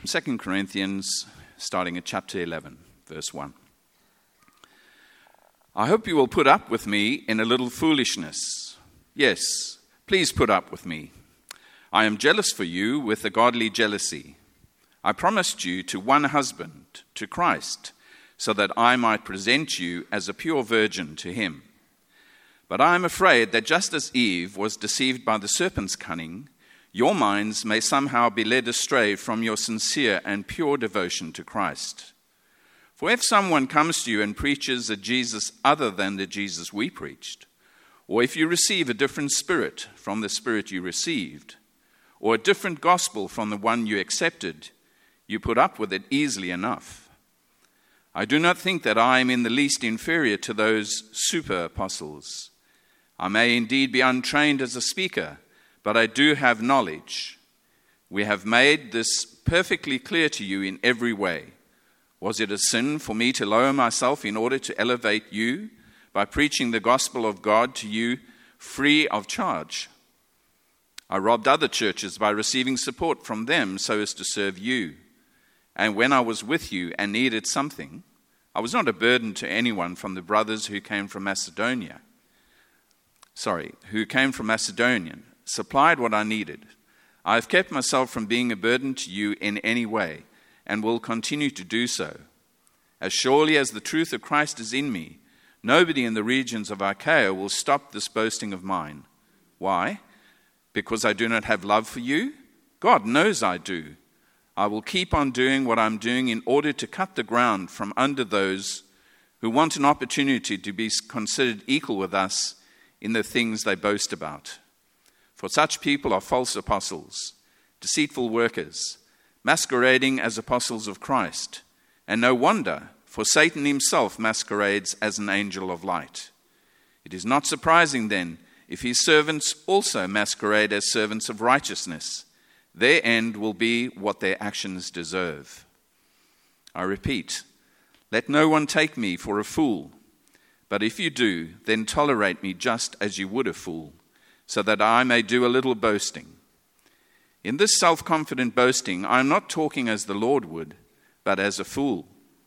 2 Corinthians, starting at chapter 11, verse 1. I hope you will put up with me in a little foolishness. Yes, please put up with me. I am jealous for you with a godly jealousy. I promised you to one husband, to Christ, so that I might present you as a pure virgin to him. But I am afraid that just as Eve was deceived by the serpent's cunning, your minds may somehow be led astray from your sincere and pure devotion to Christ. For if someone comes to you and preaches a Jesus other than the Jesus we preached, or if you receive a different spirit from the spirit you received, or a different gospel from the one you accepted, you put up with it easily enough. I do not think that I am in the least inferior to those super apostles. I may indeed be untrained as a speaker, but I do have knowledge. We have made this perfectly clear to you in every way. Was it a sin for me to lower myself in order to elevate you by preaching the gospel of God to you free of charge? I robbed other churches by receiving support from them so as to serve you. And when I was with you and needed something, I was not a burden to anyone from the brothers who came from Macedonia, supplied what I needed. I have kept myself from being a burden to you in any way, and will continue to do so. As surely as the truth of Christ is in me, nobody in the regions of Achaia will stop this boasting of mine. Why? Because I do not have love for you? God knows I do. I will keep on doing what I'm doing in order to cut the ground from under those who want an opportunity to be considered equal with us in the things they boast about. For such people are false apostles, deceitful workers, masquerading as apostles of Christ. And no wonder, for Satan himself masquerades as an angel of light. It is not surprising then if his servants also masquerade as servants of righteousness. Their end will be what their actions deserve. I repeat, let no one take me for a fool. But if you do, then tolerate me just as you would a fool, so that I may do a little boasting. In this self-confident boasting, I am not talking as the Lord would, but as a fool.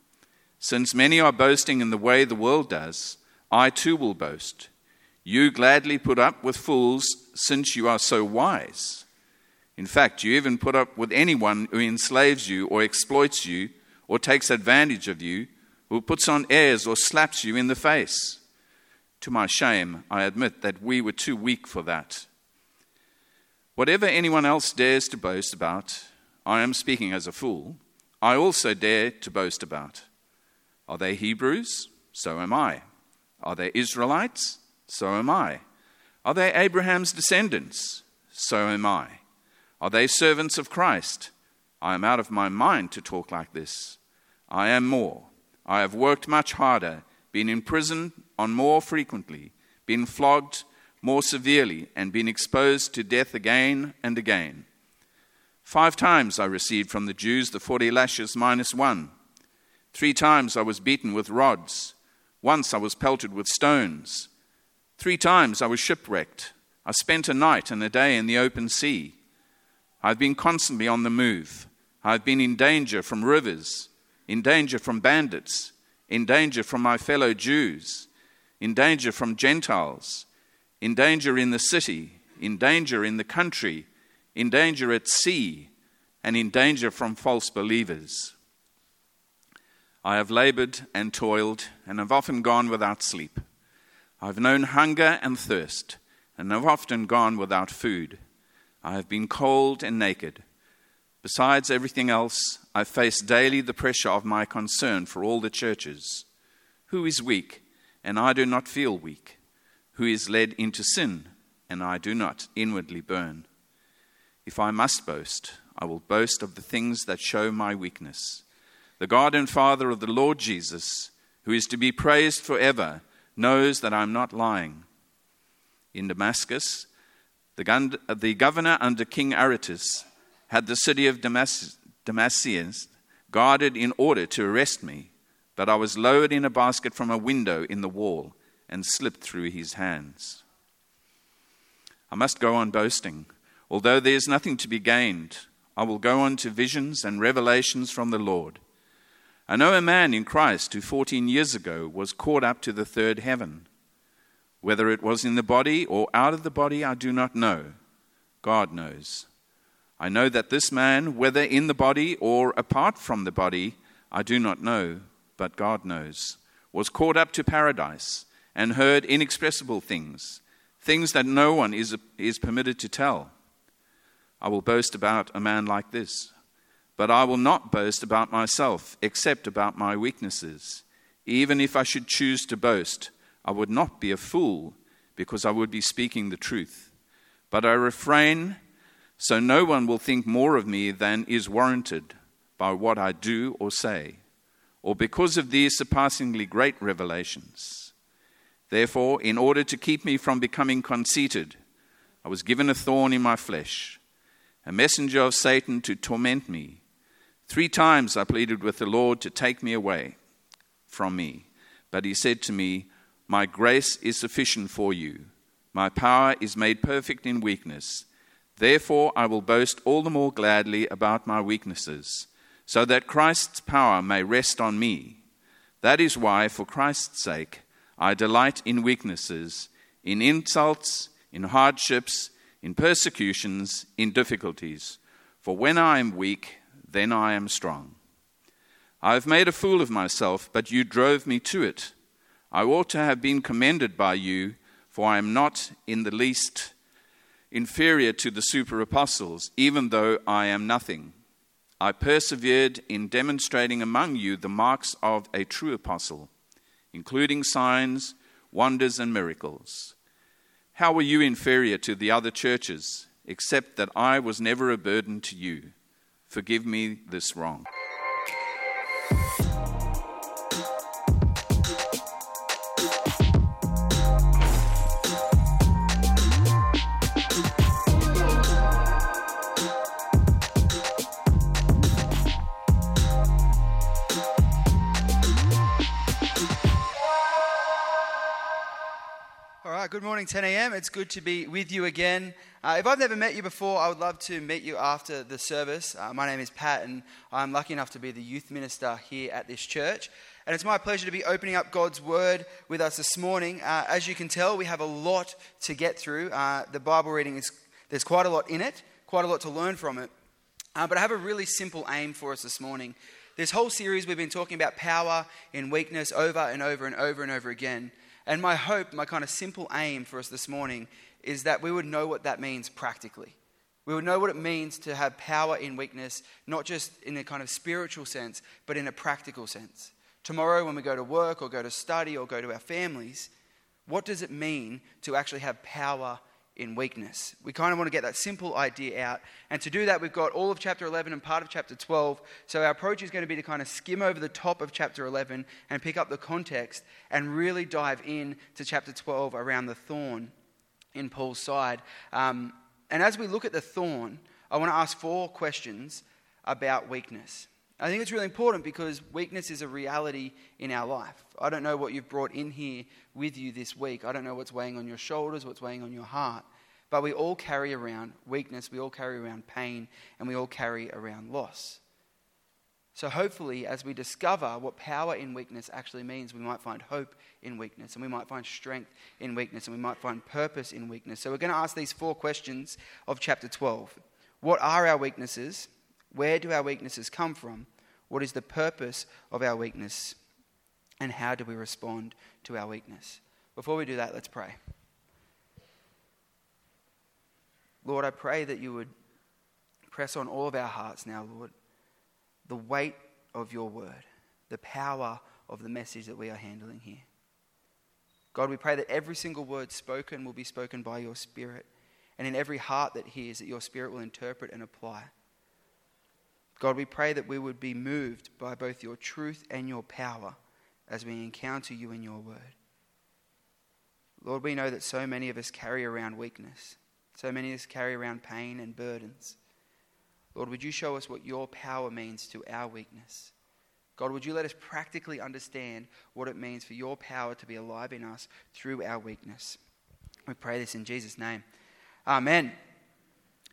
Since many are boasting in the way the world does, I too will boast. You gladly put up with fools since you are so wise. In fact, you even put up with anyone who enslaves you or exploits you or takes advantage of you, who puts on airs or slaps you in the face. To my shame, I admit that we were too weak for that. Whatever anyone else dares to boast about, I am speaking as a fool, I also dare to boast about. Are they Hebrews? So am I. Are they Israelites? So am I. Are they Abraham's descendants? So am I. Are they servants of Christ? I am out of my mind to talk like this. I am more. I have worked much harder, been in prison on more frequently, been flogged more severely, and been exposed to death again and again. 5 times I received from the Jews the 40 lashes minus 1. 3 times I was beaten with rods. Once I was pelted with stones. 3 times I was shipwrecked. I spent a night and a day in the open sea. I've been constantly on the move. I've been in danger from rivers, in danger from bandits, in danger from my fellow Jews, in danger from Gentiles, in danger in the city, in danger in the country, in danger at sea, and in danger from false believers. I have labored and toiled, and have often gone without sleep. I've known hunger and thirst, and have often gone without food. I have been cold and naked. Besides everything else, I face daily the pressure of my concern for all the churches. Who is weak, and I do not feel weak? Who is led into sin, and I do not inwardly burn? If I must boast, I will boast of the things that show my weakness. The God and Father of the Lord Jesus, who is to be praised forever, knows that I am not lying. In Damascus, the governor under King Aretas had the city of Damascus guarded in order to arrest me, but I was lowered in a basket from a window in the wall and slipped through his hands. I must go on boasting. Although there is nothing to be gained, I will go on to visions and revelations from the Lord. I know a man in Christ who 14 years ago was caught up to the third heaven. Whether it was in the body or out of the body, I do not know. God knows. I know that this man, whether in the body or apart from the body, I do not know, but God knows, was caught up to paradise and heard inexpressible things, things that no one is permitted to tell. I will boast about a man like this, but I will not boast about myself, except about my weaknesses. Even if I should choose to boast, I would not be a fool, because I would be speaking the truth. But I refrain, so no one will think more of me than is warranted by what I do or say, or because of these surpassingly great revelations. Therefore, in order to keep me from becoming conceited, I was given a thorn in my flesh, a messenger of Satan to torment me. 3 times I pleaded with the Lord to take me away from me. But he said to me, "My grace is sufficient for you. My power is made perfect in weakness. Therefore I will boast all the more gladly about my weaknesses, so that Christ's power may rest on me. That is why, for Christ's sake, I delight in weaknesses, in insults, in hardships, in persecutions, in difficulties. For when I am weak, then I am strong. I have made a fool of myself, but you drove me to it. I ought to have been commended by you, for I am not in the least inferior to the super apostles, even though I am nothing. I persevered in demonstrating among you the marks of a true apostle, including signs, wonders, and miracles. How were you inferior to the other churches, except that I was never a burden to you? Forgive me this wrong." Good morning, 10 a.m. It's good to be with you again. If I've never met you before, I would love to meet you after the service. My name is Pat, and I'm lucky enough to be the youth minister here at this church. And it's my pleasure to be opening up God's Word with us this morning. As you can tell, we have a lot to get through. The Bible reading there's quite a lot in it, quite a lot to learn from it. But I have a really simple aim for us this morning. This whole series, we've been talking about power in weakness over and over and over and over again. And my hope, my kind of simple aim for us this morning is that we would know what that means practically. We would know what it means to have power in weakness, not just in a kind of spiritual sense, but in a practical sense. Tomorrow when we go to work or go to study or go to our families, what does it mean to actually have power in weakness? We kind of want to get that simple idea out. And to do that, we've got all of chapter 11 and part of chapter 12. So our approach is going to be to kind of skim over the top of chapter 11 and pick up the context and really dive in to chapter 12 around the thorn in Paul's side. And as we look at the thorn, I want to ask 4 questions about weakness. I think it's really important because weakness is a reality in our life. I don't know what you've brought in here with you this week. I don't know what's weighing on your shoulders, what's weighing on your heart. But we all carry around weakness, we all carry around pain, and we all carry around loss. So hopefully, as we discover what power in weakness actually means, we might find hope in weakness, and we might find strength in weakness, and we might find purpose in weakness. So we're going to ask these 4 questions of chapter 12. What are our weaknesses? Where do our weaknesses come from? What is the purpose of our weakness? And how do we respond to our weakness? Before we do that, let's pray. Lord, I pray that you would press on all of our hearts now, Lord, the weight of your word, the power of the message that we are handling here. God, we pray that every single word spoken will be spoken by your Spirit, and in every heart that hears, that your Spirit will interpret and apply. God, we pray that we would be moved by both your truth and your power as we encounter you in your word. Lord, we know that so many of us carry around weakness. So many of us carry around pain and burdens. Lord, would you show us what your power means to our weakness? God, would you let us practically understand what it means for your power to be alive in us through our weakness? We pray this in Jesus' name. Amen.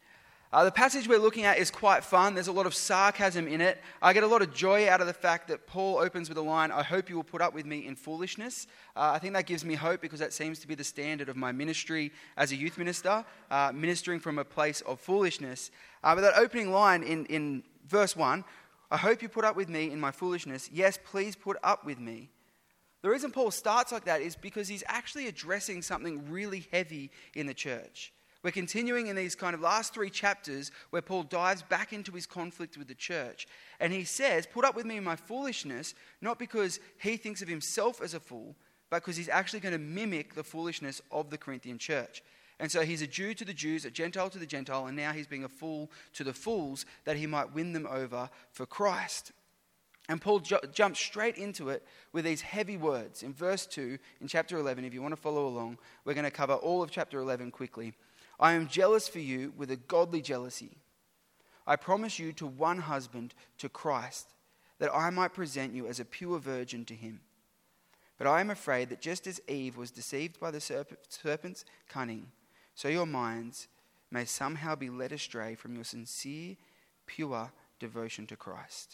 The passage we're looking at is quite fun. There's a lot of sarcasm in it. I get a lot of joy out of the fact that Paul opens with a line, "I hope you will put up with me in foolishness." I think that gives me hope because that seems to be the standard of my ministry as a youth minister, ministering from a place of foolishness. But that opening line in verse 1, "I hope you put up with me in my foolishness. Yes, please put up with me." The reason Paul starts like that is because he's actually addressing something really heavy in the church. We're continuing in these kind of last 3 chapters where Paul dives back into his conflict with the church. And he says, put up with me in my foolishness, not because he thinks of himself as a fool, but because he's actually going to mimic the foolishness of the Corinthian church. And so he's a Jew to the Jews, a Gentile to the Gentile, and now he's being a fool to the fools that he might win them over for Christ. And Paul jumps straight into it with these heavy words. In verse 2, in chapter 11, if you want to follow along, we're going to cover all of chapter 11 quickly. "I am jealous for you with a godly jealousy. I promise you to one husband, to Christ, that I might present you as a pure virgin to him. But I am afraid that just as Eve was deceived by the serpent's cunning, so your minds may somehow be led astray from your sincere, pure devotion to Christ."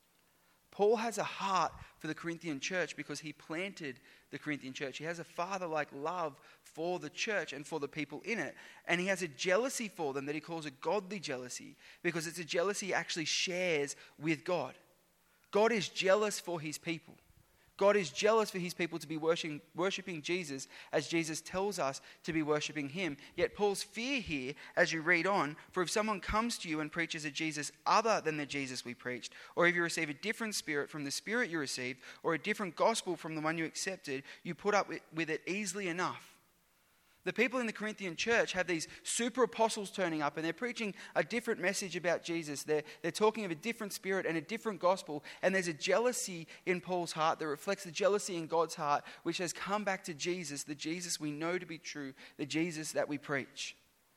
Paul has a heart for the Corinthian church because he planted the Corinthian church. He has a father-like love for the church and for the people in it. And he has a jealousy for them that he calls a godly jealousy because it's a jealousy he actually shares with God. God is jealous for his people. God is jealous for his people to be worshipping Jesus as Jesus tells us to be worshipping him. Yet Paul's fear here, as you read on, for if someone comes to you and preaches a Jesus other than the Jesus we preached, or if you receive a different spirit from the spirit you received, or a different gospel from the one you accepted, you put up with it easily enough. The people in the Corinthian church have these super apostles turning up and they're preaching a different message about Jesus. They're talking of a different spirit and a different gospel. And there's a jealousy in Paul's heart that reflects the jealousy in God's heart, which has come back to Jesus, the Jesus we know to be true, the Jesus that we preach.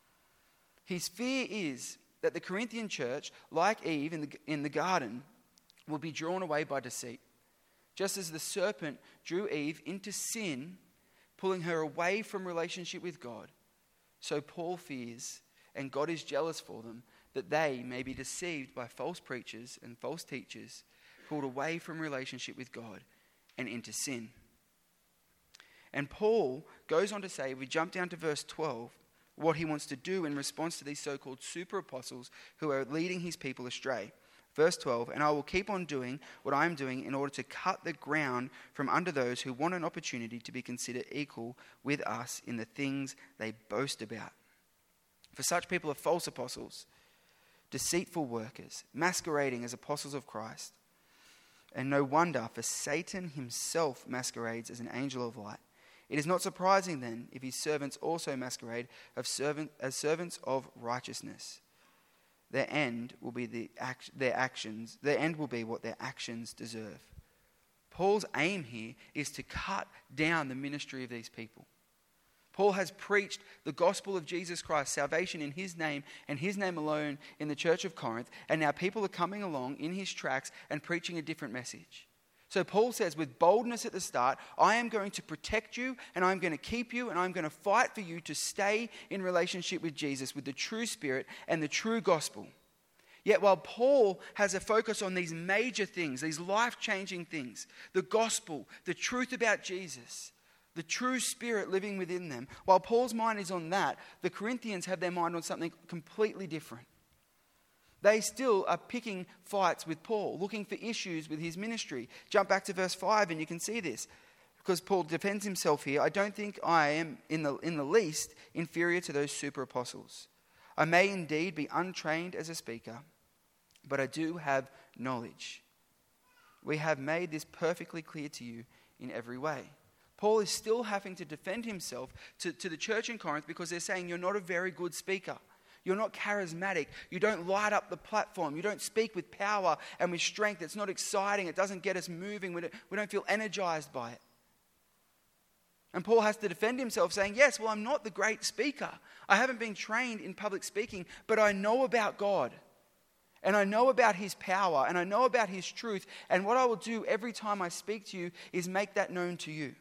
His fear is that the Corinthian church, like Eve in the garden, will be drawn away by deceit. Just as the serpent drew Eve into sin, pulling her away from relationship with God, so Paul fears, and God is jealous for them, that they may be deceived by false preachers and false teachers, pulled away from relationship with God and into sin. And Paul goes on to say, if we jump down to verse 12, what he wants to do in response to these so-called super apostles who are leading his people astray. Verse 12, "And I will keep on doing what I am doing in order to cut the ground from under those who want an opportunity to be considered equal with us in the things they boast about. For such people are false apostles, deceitful workers, masquerading as apostles of Christ. And no wonder, for Satan himself masquerades as an angel of light. It is not surprising then if his servants also masquerade as servants of righteousness. Their end will be their actions. Their end will be what their actions deserve." Paul's aim here is to cut down the ministry of these people. Paul has preached the gospel of Jesus Christ, salvation in his name and his name alone in the church of Corinth, and now people are coming along in his tracks and preaching a different message. So Paul says with boldness at the start, I am going to protect you and I'm going to keep you and I'm going to fight for you to stay in relationship with Jesus, with the true spirit and the true gospel. Yet while Paul has a focus on these major things, these life-changing things, the gospel, the truth about Jesus, the true spirit living within them, while Paul's mind is on that, the Corinthians have their mind on something completely different. They still are picking fights with Paul, looking for issues with his ministry. Jump back to verse 5 and you can see this. Because Paul defends himself here. "I don't think I am in the least inferior to those super apostles. I may indeed be untrained as a speaker, but I do have knowledge. We have made this perfectly clear to you in every way." Paul is still having to defend himself to the church in Corinth because they're saying, you're not a very good speaker. You're not charismatic. You don't light up the platform. You don't speak with power and with strength. It's not exciting. It doesn't get us moving. We don't feel energized by it. And Paul has to defend himself saying, yes, well, I'm not the great speaker. I haven't been trained in public speaking, but I know about God. And I know about his power. And I know about his truth. And what I will do every time I speak to you is make that known to you.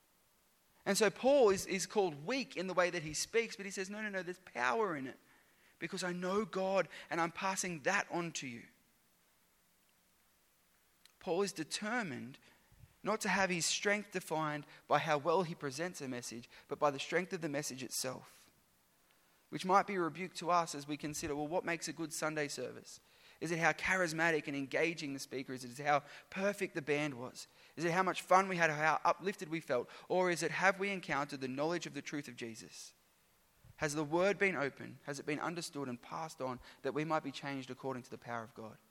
And so Paul is called weak in the way that he speaks, but he says, no, there's power in it. because I know God and I'm passing that on to you. Paul is determined not to have his strength defined by how well he presents a message, but by the strength of the message itself. Which might be a rebuke to us as we consider, well, what makes a good Sunday service? Is it how charismatic and engaging the speaker is? Is it how perfect the band was? Is it how much fun we had, how uplifted we felt? Or is it, have we encountered the knowledge of the truth of Jesus? Has the word been opened? Has it been understood and passed on that we might be changed according to the power of God?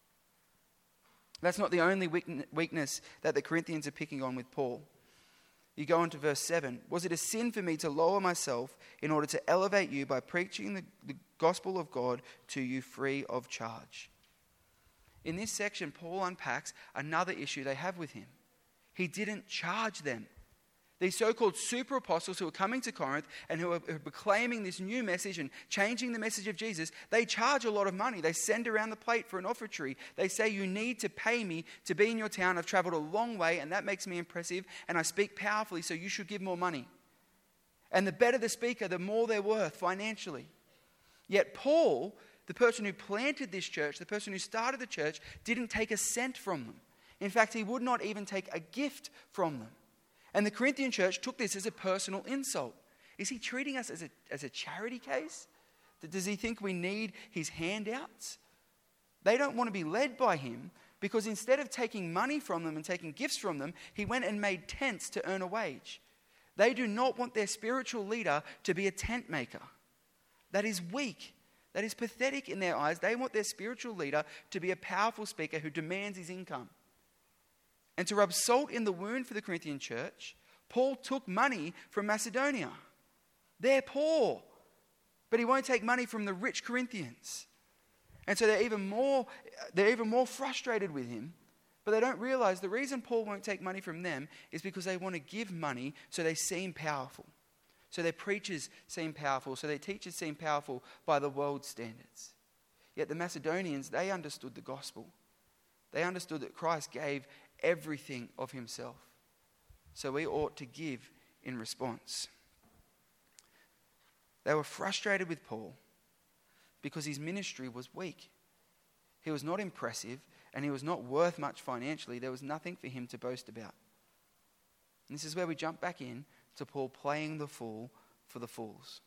That's not the only weakness that the Corinthians are picking on with Paul. You go into verse 7. Was it a sin for me to lower myself in order to elevate you by preaching the gospel of God to you free of charge? In this section, Paul unpacks another issue they have with him. He didn't charge them. These so-called super apostles who are coming to Corinth and who are proclaiming this new message and changing the message of Jesus, they charge a lot of money. They send around the plate for an offertory. They say, you need to pay me to be in your town. I've traveled a long way and that makes me impressive and I speak powerfully, so you should give more money. And the better the speaker, the more they're worth financially. Yet Paul, the person who planted this church, the person who started the church, didn't take a cent from them. In fact, he would not even take a gift from them. And the Corinthian church took this as a personal insult. Is he treating us as a charity case? Does he think we need his handouts? They don't want to be led by him because instead of taking money from them and taking gifts from them, he went and made tents to earn a wage. They do not want their spiritual leader to be a tent maker. That is weak. That is pathetic in their eyes. They want their spiritual leader to be a powerful speaker who demands his income. And to rub salt in the wound for the Corinthian church, Paul took money from Macedonia. They're poor, but he won't take money from the rich Corinthians. And so they're even more frustrated with him, but they don't realize the reason Paul won't take money from them is because they want to give money so they seem powerful. So their preachers seem powerful, so their teachers seem powerful by the world's standards. Yet the Macedonians, they understood the gospel. They understood that Christ gave everything of himself. So we ought to give in response. They were frustrated with Paul because his ministry was weak. He was not impressive and he was not worth much financially. There was nothing for him to boast about. And this is where we jump back in to Paul playing the fool for the fools.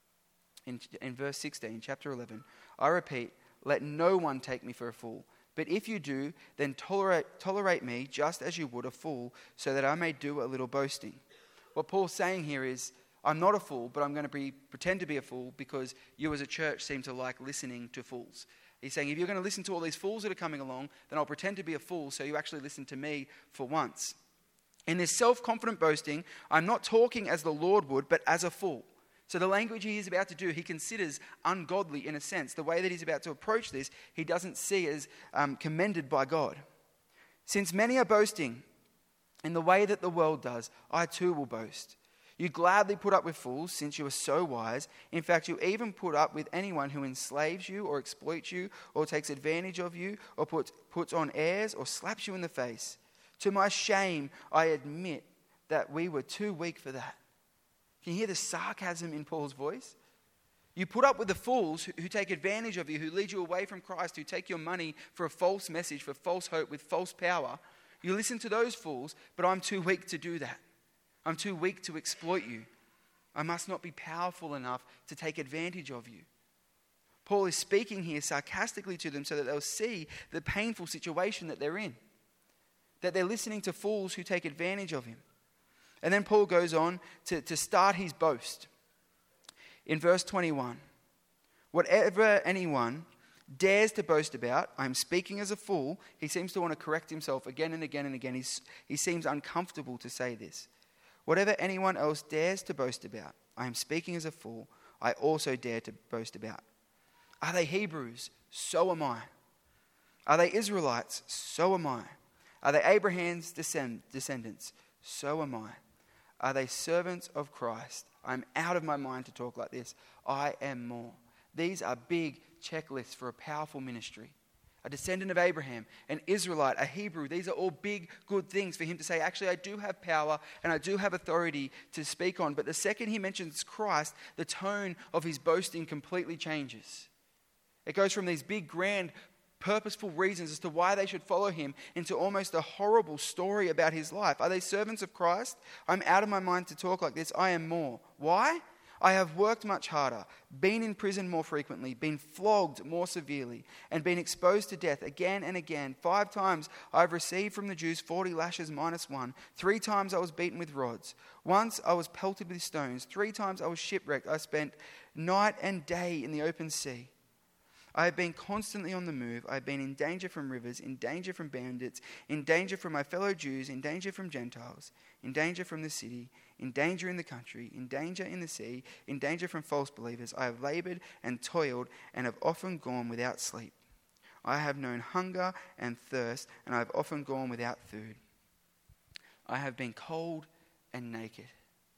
In verse 16, chapter 11, I repeat, let no one take me for a fool. But if you do, then tolerate me just as you would a fool, so that I may do a little boasting. What Paul's saying here is, I'm not a fool, but I'm going to pretend to be a fool because you as a church seem to like listening to fools. He's saying, if you're going to listen to all these fools that are coming along, then I'll pretend to be a fool so you actually listen to me for once. In this self-confident boasting, I'm not talking as the Lord would, but as a fool. So the language he is about to do, he considers ungodly in a sense. The way that he's about to approach this, he doesn't see as commended by God. Since many are boasting in the way that the world does, I too will boast. You gladly put up with fools since you are so wise. In fact, you even put up with anyone who enslaves you or exploits you or takes advantage of you or puts on airs or slaps you in the face. To my shame, I admit that we were too weak for that. Can you hear the sarcasm in Paul's voice? You put up with the fools who take advantage of you, who lead you away from Christ, who take your money for a false message, for false hope, with false power. You listen to those fools, but I'm too weak to do that. I'm too weak to exploit you. I must not be powerful enough to take advantage of you. Paul is speaking here sarcastically to them so that they'll see the painful situation that they're in. That they're listening to fools who take advantage of him. And then Paul goes on to start his boast. In verse 21, whatever anyone dares to boast about, I'm speaking as a fool. He seems to want to correct himself again and again and again. He seems uncomfortable to say this. Whatever anyone else dares to boast about, I am speaking as a fool. I also dare to boast about. Are they Hebrews? So am I. Are they Israelites? So am I. Are they Abraham's descendants? So am I. Are they servants of Christ? I'm out of my mind to talk like this. I am more. These are big checklists for a powerful ministry. a descendant of Abraham, an Israelite, a Hebrew. These are all big, good things for him to say, actually, I do have power and I do have authority to speak on. But the second he mentions Christ, the tone of his boasting completely changes. It goes from these big, grand, purposeful reasons as to why they should follow him into almost a horrible story about his life. Are they servants of Christ? I'm out of my mind to talk like this. I am more. Why? I have worked much harder, been in prison more frequently, been flogged more severely, and been exposed to death again and again. 5 times I've received from the Jews 40 lashes minus 1. 3 times I was beaten with rods. Once I was pelted with stones. 3 times I was shipwrecked. I spent night and day in the open sea. I have been constantly on the move. I have been in danger from rivers, in danger from bandits, in danger from my fellow Jews, in danger from Gentiles, in danger from the city, in danger in the country, in danger in the sea, in danger from false believers. I have labored and toiled and have often gone without sleep. I have known hunger and thirst, and I have often gone without food. I have been cold and naked.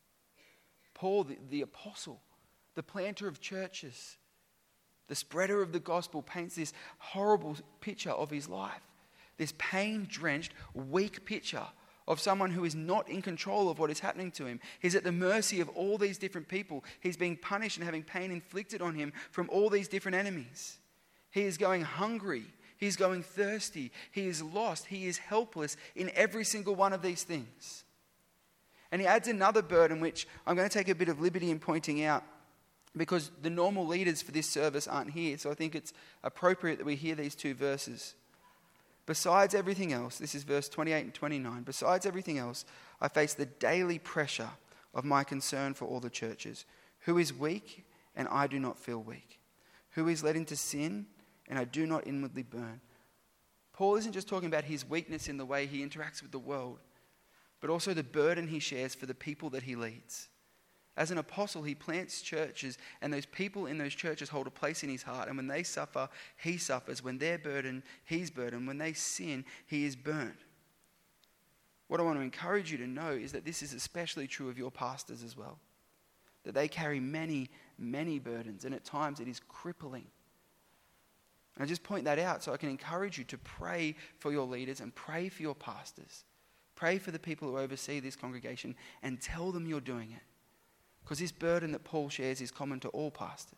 Paul, the apostle, the planter of churches, the spreader of the gospel, paints this horrible picture of his life. This pain-drenched, weak picture of someone who is not in control of what is happening to him. He's at the mercy of all these different people. He's being punished and having pain inflicted on him from all these different enemies. He is going hungry. He's going thirsty. He is lost. He is helpless in every single one of these things. And he adds another burden, which I'm going to take a bit of liberty in pointing out, because the normal leaders for this service aren't here. So I think it's appropriate that we hear these 2 verses. Besides everything else, this is verse 28 and 29. Besides everything else, I face the daily pressure of my concern for all the churches. Who is weak, and I do not feel weak? Who is led into sin, and I do not inwardly burn? Paul isn't just talking about his weakness in the way he interacts with the world, but also the burden he shares for the people that he leads. As an apostle, he plants churches, and those people in those churches hold a place in his heart. And when they suffer, he suffers. When they're burdened, he's burdened. When they sin, he is burned. What I want to encourage you to know is that this is especially true of your pastors as well. That they carry many, many burdens, and at times it is crippling. And I just point that out so I can encourage you to pray for your leaders and pray for your pastors. Pray for the people who oversee this congregation and tell them you're doing it. Because this burden that Paul shares is common to all pastors.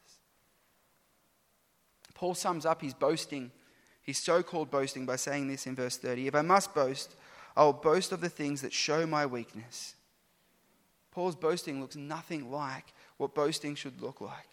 Paul sums up his boasting, his so-called boasting, by saying this in verse 30. If I must boast, I will boast of the things that show my weakness. Paul's boasting looks nothing like what boasting should look like.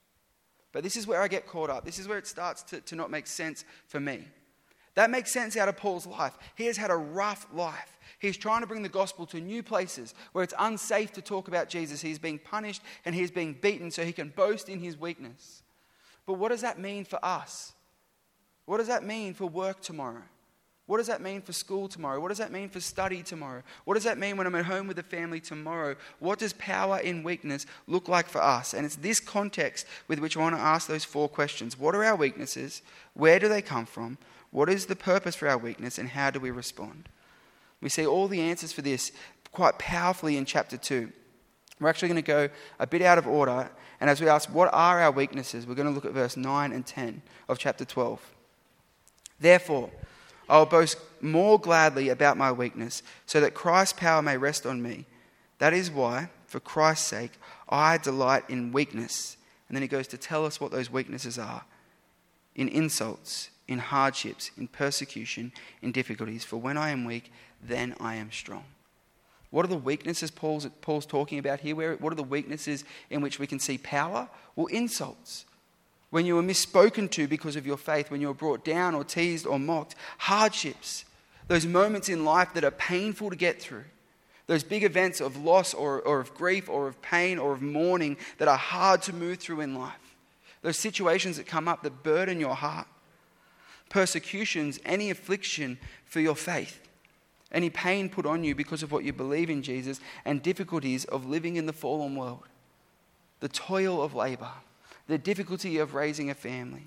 But this is where I get caught up. This is where it starts to not make sense for me. That makes sense out of Paul's life. He has had a rough life. He's trying to bring the gospel to new places where it's unsafe to talk about Jesus. He's being punished and he's being beaten so he can boast in his weakness. But what does that mean for us? What does that mean for work tomorrow? What does that mean for school tomorrow? What does that mean for study tomorrow? What does that mean when I'm at home with the family tomorrow? What does power in weakness look like for us? And it's this context with which I want to ask those 4 questions. What are our weaknesses? Where do they come from? What is the purpose for our weakness, and how do we respond? We see all the answers for this quite powerfully in chapter 2. We're actually going to go a bit out of order, and as we ask, what are our weaknesses? We're going to look at verse 9 and 10 of chapter 12. Therefore, I will boast more gladly about my weakness, so that Christ's power may rest on me. That is why, for Christ's sake, I delight in weakness. And then he goes to tell us what those weaknesses are. In insults, in hardships, in persecution, in difficulties. For when I am weak, then I am strong. What are the weaknesses Paul's talking about here? What are the weaknesses in which we can see power? Well, insults. When you were misspoken to because of your faith, when you were brought down or teased or mocked. Hardships. Those moments in life that are painful to get through. Those big events of loss or of grief or of pain or of mourning that are hard to move through in life. Those situations that come up that burden your heart. Persecutions, any affliction for your faith, any pain put on you because of what you believe in Jesus, and difficulties of living in the fallen world, the toil of labor, the difficulty of raising a family,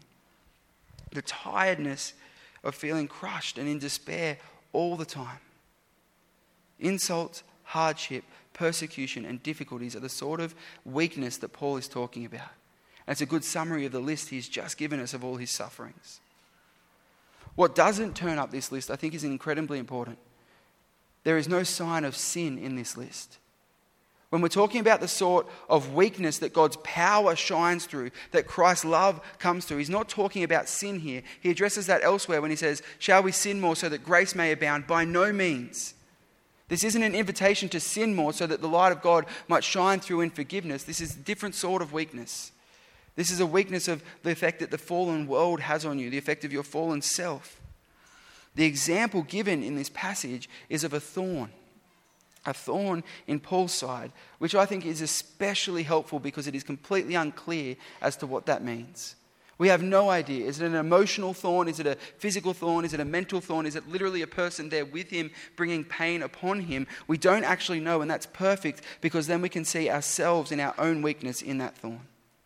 the tiredness of feeling crushed and in despair all the time. Insults, hardship, persecution, and difficulties are the sort of weakness that Paul is talking about. And it's a good summary of the list he's just given us of all his sufferings. What doesn't turn up this list, I think, is incredibly important. There is no sign of sin in this list. When we're talking about the sort of weakness that God's power shines through, that Christ's love comes through, he's not talking about sin here. He addresses that elsewhere when he says, shall we sin more so that grace may abound? By no means. This isn't an invitation to sin more so that the light of God might shine through in forgiveness. This is a different sort of weakness. This is a weakness of the effect that the fallen world has on you, the effect of your fallen self. The example given in this passage is of a thorn in Paul's side, which I think is especially helpful because it is completely unclear as to what that means. We have no idea. Is it an emotional thorn? Is it a physical thorn? Is it a mental thorn? Is it literally a person there with him bringing pain upon him? We don't actually know, and that's perfect because then we can see ourselves in our own weakness in that thorn.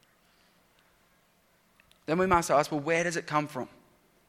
Then we must ask, well, where does it come from?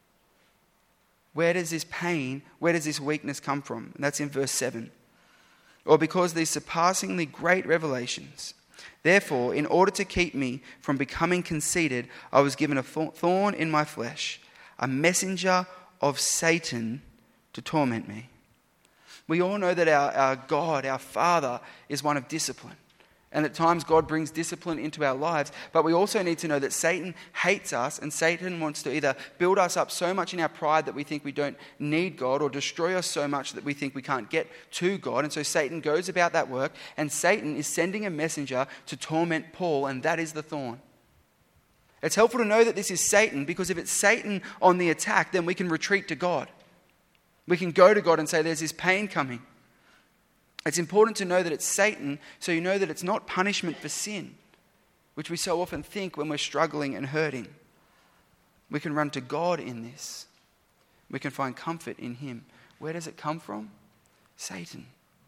Where does this pain, where does this weakness come from? And that's in verse 7. Or because these surpassingly great revelations. Therefore, in order to keep me from becoming conceited, I was given a thorn in my flesh, a messenger of Satan to torment me. We all know that our God, our Father, is one of discipline. And at times God brings discipline into our lives. But we also need to know that Satan hates us, and Satan wants to either build us up so much in our pride that we think we don't need God, or destroy us so much that we think we can't get to God. And so Satan goes about that work, and Satan is sending a messenger to torment Paul, and that is the thorn. It's helpful to know that this is Satan, because if it's Satan on the attack, then we can retreat to God. We can go to God and say, there's this pain coming. It's important to know that it's Satan, so you know that it's not punishment for sin, which we so often think when we're struggling and hurting. We can run to God in this. We can find comfort in him. Where does it come from? Satan.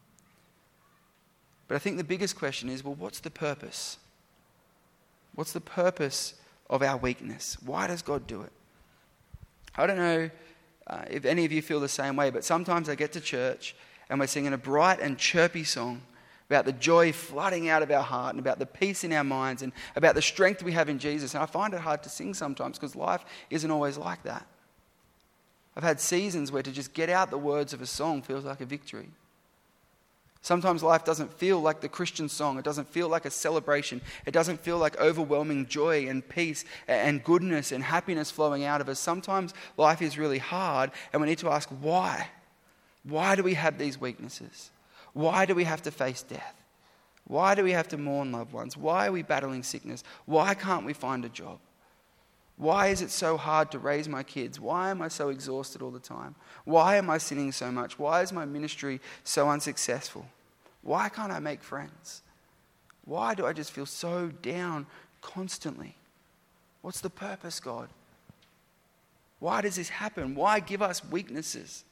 But I think the biggest question is, well, what's the purpose? What's the purpose of our weakness? Why does God do it? I don't know if any of you feel the same way, but sometimes I get to church and we're singing a bright and chirpy song about the joy flooding out of our heart and about the peace in our minds and about the strength we have in Jesus. And I find it hard to sing sometimes because life isn't always like that. I've had seasons where to just get out the words of a song feels like a victory. Sometimes life doesn't feel like the Christian song. It doesn't feel like a celebration. It doesn't feel like overwhelming joy and peace and goodness and happiness flowing out of us. Sometimes life is really hard and we need to ask why. Why do we have these weaknesses? Why do we have to face death? Why do we have to mourn loved ones? Why are we battling sickness? Why can't we find a job? Why is it so hard to raise my kids? Why am I so exhausted all the time? Why am I sinning so much? Why is my ministry so unsuccessful? Why can't I make friends? Why do I just feel so down constantly? What's the purpose, God? Why does this happen? Why give us weaknesses?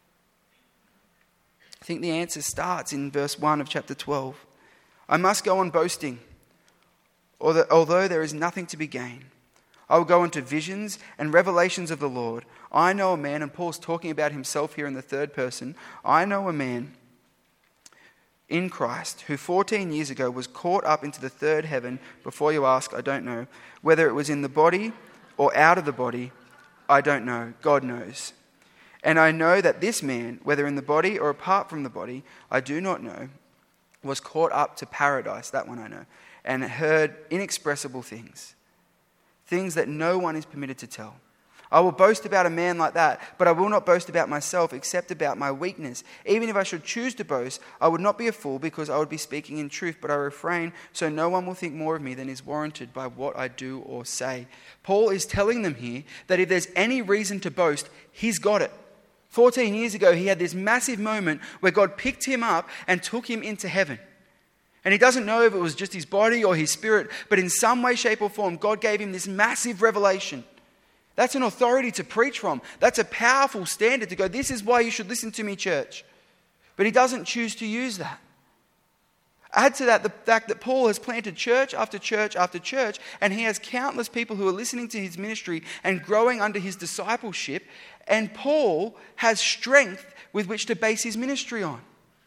I think the answer starts in verse 1 of chapter 12. I must go on boasting, although there is nothing to be gained. I will go into visions and revelations of the Lord. I know a man, and Paul's talking about himself here in the third person. I know a man in Christ who 14 years ago was caught up into the third heaven. Before you ask, I don't know. Whether it was in the body or out of the body, I don't know. God knows. And I know that this man, whether in the body or apart from the body, I do not know, was caught up to paradise, that one I know, and heard inexpressible things that no one is permitted to tell. I will boast about a man like that, but I will not boast about myself except about my weakness. Even if I should choose to boast, I would not be a fool because I would be speaking in truth, but I refrain so no one will think more of me than is warranted by what I do or say. Paul is telling them here that if there's any reason to boast, he's got it. 14 years ago, he had this massive moment where God picked him up and took him into heaven. And he doesn't know if it was just his body or his spirit, but in some way, shape or form, God gave him this massive revelation. That's an authority to preach from. That's a powerful standard to go, this is why you should listen to me, church. But he doesn't choose to use that. Add to that the fact that Paul has planted church after church after church, and he has countless people who are listening to his ministry and growing under his discipleship. And Paul has strength with which to base his ministry on.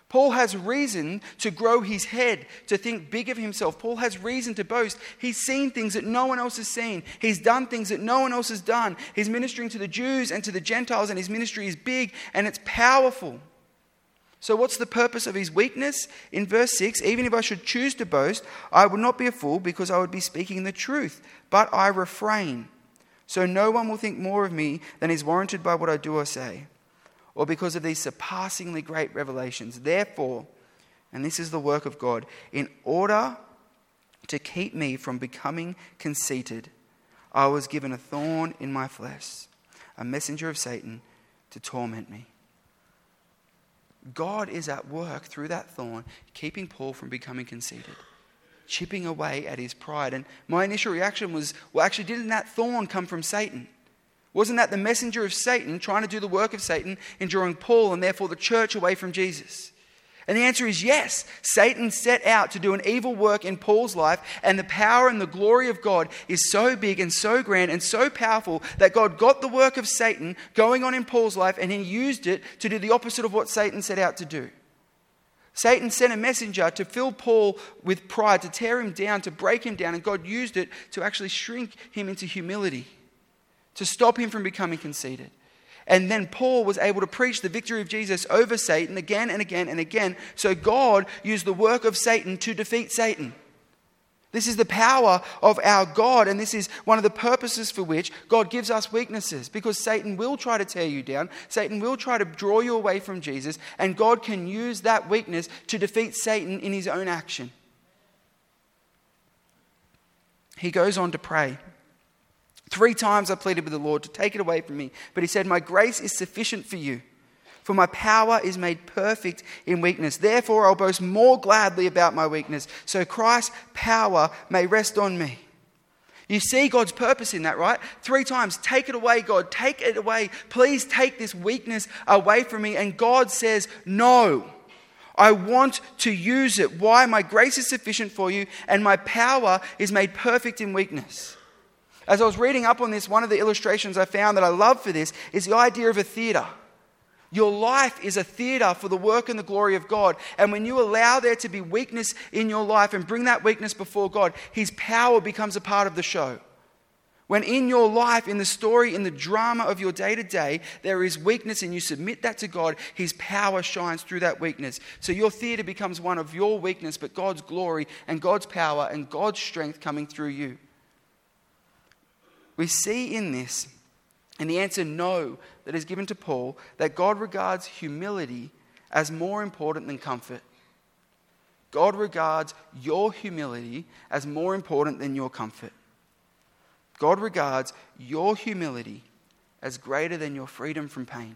Paul has reason to grow his head, to think big of himself. Paul has reason to boast. He's seen things that no one else has seen. He's done things that no one else has done. He's ministering to the Jews and to the Gentiles, and his ministry is big and it's powerful. So what's the purpose of his weakness? In verse 6, even if I should choose to boast, I would not be a fool because I would be speaking the truth, but I refrain. So no one will think more of me than is warranted by what I do or say, or because of these surpassingly great revelations. Therefore, and this is the work of God, in order to keep me from becoming conceited, I was given a thorn in my flesh, a messenger of Satan to torment me. God is at work through that thorn, keeping Paul from becoming conceited, chipping away at his pride. And my initial reaction was, well, actually, didn't that thorn come from Satan? Wasn't that the messenger of Satan trying to do the work of Satan in drawing Paul and therefore the church away from Jesus? And the answer is yes. Satan set out to do an evil work in Paul's life, and the power and the glory of God is so big and so grand and so powerful that God got the work of Satan going on in Paul's life and he used it to do the opposite of what Satan set out to do. Satan sent a messenger to fill Paul with pride, to tear him down, to break him down, and God used it to actually shrink him into humility, to stop him from becoming conceited. And then Paul was able to preach the victory of Jesus over Satan again and again and again. So God used the work of Satan to defeat Satan. This is the power of our God, and this is one of the purposes for which God gives us weaknesses, because Satan will try to tear you down. Satan will try to draw you away from Jesus, and God can use that weakness to defeat Satan in his own action. He goes on to pray. 3 times I pleaded with the Lord to take it away from me. But he said, my grace is sufficient for you, for my power is made perfect in weakness. Therefore I'll boast more gladly about my weakness, so Christ's power may rest on me. You see God's purpose in that, right? 3 times, take it away, God, take it away. Please take this weakness away from me. And God says, no. I want to use it. Why? My grace is sufficient for you, and my power is made perfect in weakness. As I was reading up on this, one of the illustrations I found that I love for this is the idea of a theatre. Your life is a theatre for the work and the glory of God. And when you allow there to be weakness in your life and bring that weakness before God, His power becomes a part of the show. When in your life, in the story, in the drama of your day-to-day, there is weakness and you submit that to God, His power shines through that weakness. So your theatre becomes one of your weakness, but God's glory and God's power and God's strength coming through you. We see in this, in the answer no that is given to Paul, that God regards humility as more important than comfort. God regards your humility as more important than your comfort. God regards your humility as greater than your freedom from pain.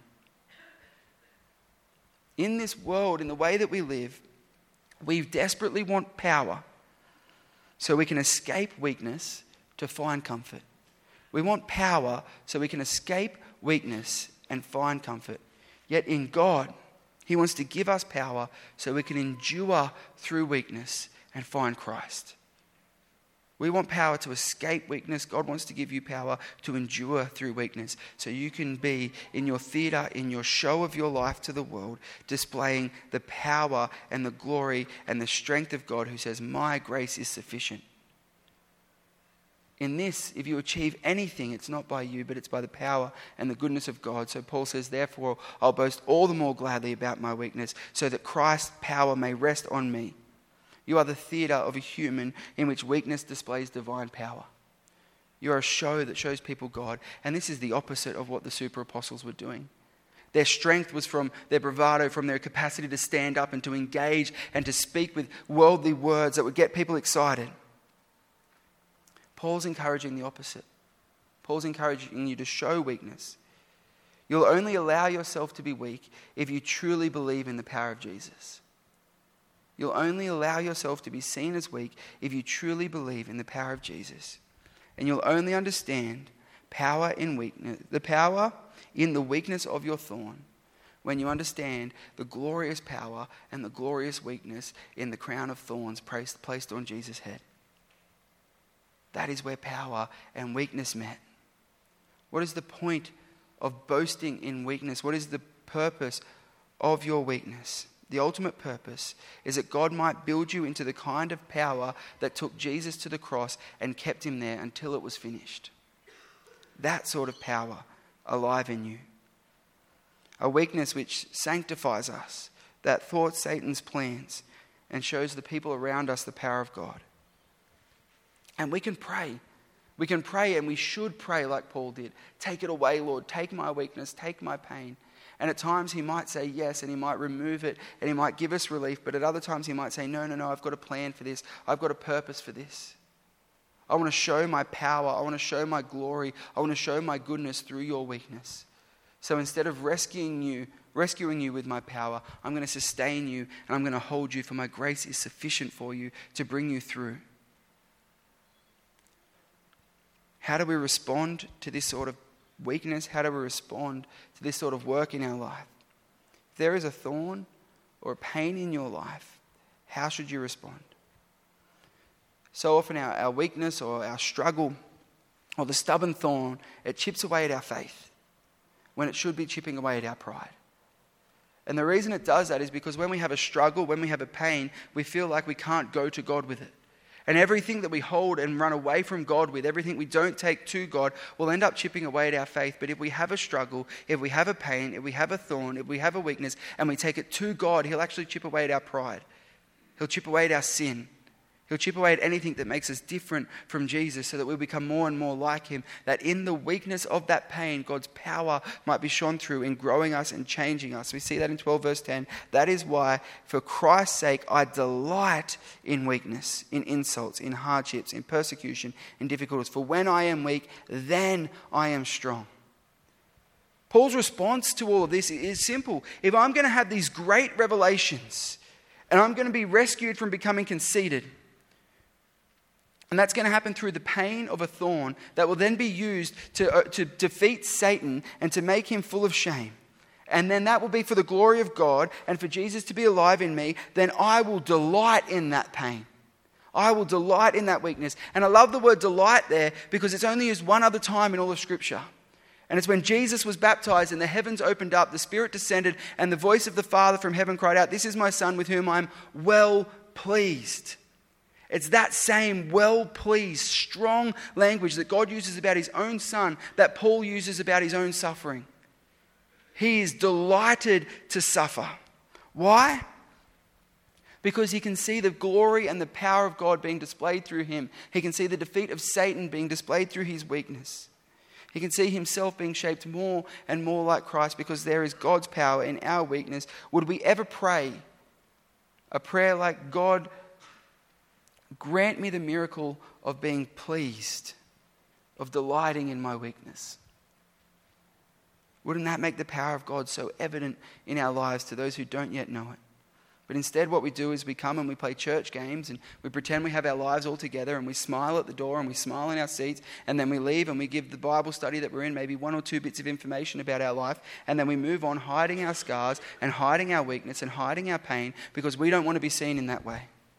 In this world, in the way that we live, we desperately want power so we can escape weakness to find comfort. We want power so we can escape weakness and find comfort. Yet in God, He wants to give us power so we can endure through weakness and find Christ. We want power to escape weakness. God wants to give you power to endure through weakness so you can be in your theatre, in your show of your life to the world, displaying the power and the glory and the strength of God who says, my grace is sufficient. In this, if you achieve anything, it's not by you, but it's by the power and the goodness of God. So Paul says, therefore, I'll boast all the more gladly about my weakness, so that Christ's power may rest on me. You are the theatre of a human in which weakness displays divine power. You are a show that shows people God. And this is the opposite of what the super apostles were doing. Their strength was from their bravado, from their capacity to stand up and to engage and to speak with worldly words that would get people excited. Paul's encouraging the opposite. Paul's encouraging you to show weakness. You'll only allow yourself to be weak if you truly believe in the power of Jesus. You'll only allow yourself to be seen as weak if you truly believe in the power of Jesus. And you'll only understand power in weakness, the power in the weakness of your thorn, when you understand the glorious power and the glorious weakness in the crown of thorns placed on Jesus' head. That is where power and weakness met. What is the point of boasting in weakness? What is the purpose of your weakness? the ultimate purpose, is that God might build you into the kind of power that took Jesus to the cross and kept him there until it was finished. That sort of power alive in you. A weakness which sanctifies us, that thwarts Satan's plans and shows the people around us the power of God. And we can pray. We can pray, and we should pray like Paul did. Take it away, Lord. Take my weakness. Take my pain. And at times he might say yes, and he might remove it, and he might give us relief. But at other times he might say, no, I've got a plan for this. I've got a purpose for this. I want to show my power. I want to show my glory. I want to show my goodness through your weakness. So instead of rescuing you with my power, I'm going to sustain you, and I'm going to hold you, for my grace is sufficient for you to bring you through. How do we respond to this sort of weakness? How do we respond to this sort of work in our life? If there is a thorn or a pain in your life, how should you respond? So often our weakness or our struggle or the stubborn thorn, it chips away at our faith when it should be chipping away at our pride. And the reason it does that is because when we have a struggle, when we have a pain, we feel like we can't go to God with it. And everything that we hold and run away from God with, everything we don't take to God, will end up chipping away at our faith. But if we have a struggle, if we have a pain, if we have a thorn, if we have a weakness, and we take it to God, he'll actually chip away at our pride. He'll chip away at our sin. He'll chip away at anything that makes us different from Jesus, so that we'll become more and more like him. That in the weakness of that pain, God's power might be shone through in growing us and changing us. We see that in 12 verse 10. That is why, for Christ's sake, I delight in weakness, in insults, in hardships, in persecution, in difficulties. For when I am weak, then I am strong. Paul's response to all of this is simple. If I'm going to have these great revelations, and I'm going to be rescued from becoming conceited, and that's going to happen through the pain of a thorn that will then be used to defeat Satan and to make him full of shame. And then that will be for the glory of God and for Jesus to be alive in me. Then I will delight in that pain. I will delight in that weakness. And I love the word delight there because it's only used one other time in all of Scripture. And it's when Jesus was baptized and the heavens opened up, the Spirit descended, and the voice of the Father from heaven cried out, "This is my Son with whom I'm well pleased." It's that same well-pleased, strong language that God uses about his own Son that Paul uses about his own suffering. He is delighted to suffer. Why? Because he can see the glory and the power of God being displayed through him. He can see the defeat of Satan being displayed through his weakness. He can see himself being shaped more and more like Christ because there is God's power in our weakness. Would we ever pray a prayer like, God, grant me the miracle of being pleased, of delighting in my weakness? Wouldn't that make the power of God so evident in our lives to those who don't yet know it? But instead what we do is we come and we play church games and we pretend we have our lives all together and we smile at the door and we smile in our seats and then we leave and we give the Bible study that we're in maybe 1 or 2 bits of information about our life and then we move on hiding our scars and hiding our weakness and hiding our pain because we don't want to be seen in that way.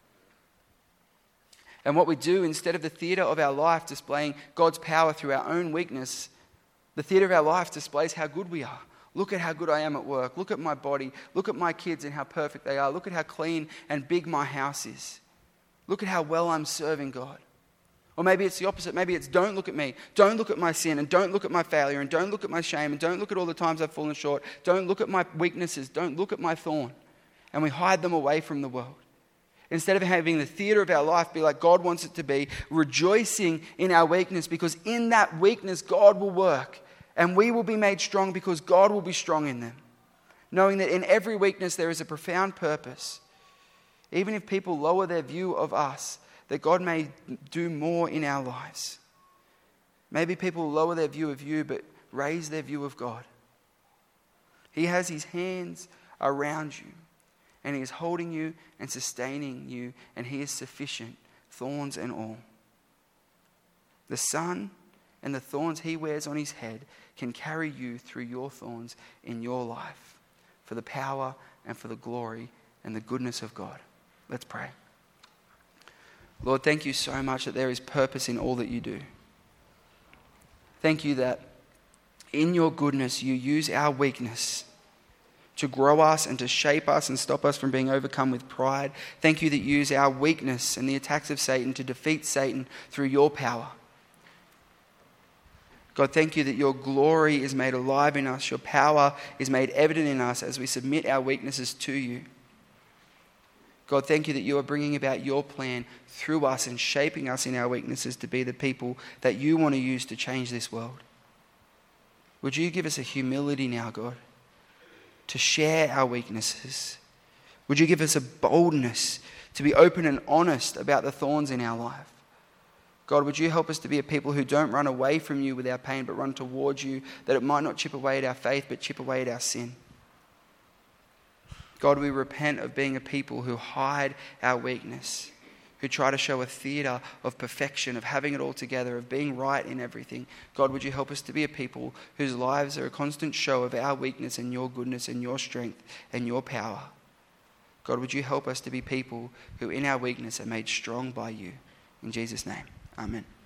And what we do, instead of the theatre of our life displaying God's power through our own weakness, the theatre of our life displays how good we are. Look at how good I am at work. Look at my body. Look at my kids and how perfect they are. Look at how clean and big my house is. Look at how well I'm serving God. Or maybe it's the opposite. Maybe it's don't look at me. Don't look at my sin and don't look at my failure and don't look at my shame and don't look at all the times I've fallen short. Don't look at my weaknesses. Don't look at my thorn. And we hide them away from the world. Instead of having the theatre of our life be like God wants it to be, rejoicing in our weakness because in that weakness God will work and we will be made strong because God will be strong in them. Knowing that in every weakness there is a profound purpose. Even if people lower their view of us, that God may do more in our lives. Maybe people lower their view of you but raise their view of God. He has his hands around you. And he is holding you and sustaining you. And he is sufficient, thorns and all. The sun and the thorns he wears on his head can carry you through your thorns in your life. For the power and for the glory and the goodness of God. Let's pray. Lord, thank you so much that there is purpose in all that you do. Thank you that in your goodness you use our weakness to grow us and to shape us and stop us from being overcome with pride. Thank you that you use our weakness and the attacks of Satan to defeat Satan through your power. God, thank you that your glory is made alive in us. Your power is made evident in us as we submit our weaknesses to you. God, thank you that you are bringing about your plan through us and shaping us in our weaknesses to be the people that you want to use to change this world. Would you give us a humility now, God, to share our weaknesses? Would you give us a boldness to be open and honest about the thorns in our life? God, would you help us to be a people who don't run away from you with our pain, but run towards you, that it might not chip away at our faith, but chip away at our sin. God, we repent of being a people who hide our weakness, who try to show a theatre of perfection, of having it all together, of being right in everything. God, would you help us to be a people whose lives are a constant show of our weakness and your goodness and your strength and your power. God, would you help us to be people who in our weakness are made strong by you. In Jesus' name, amen.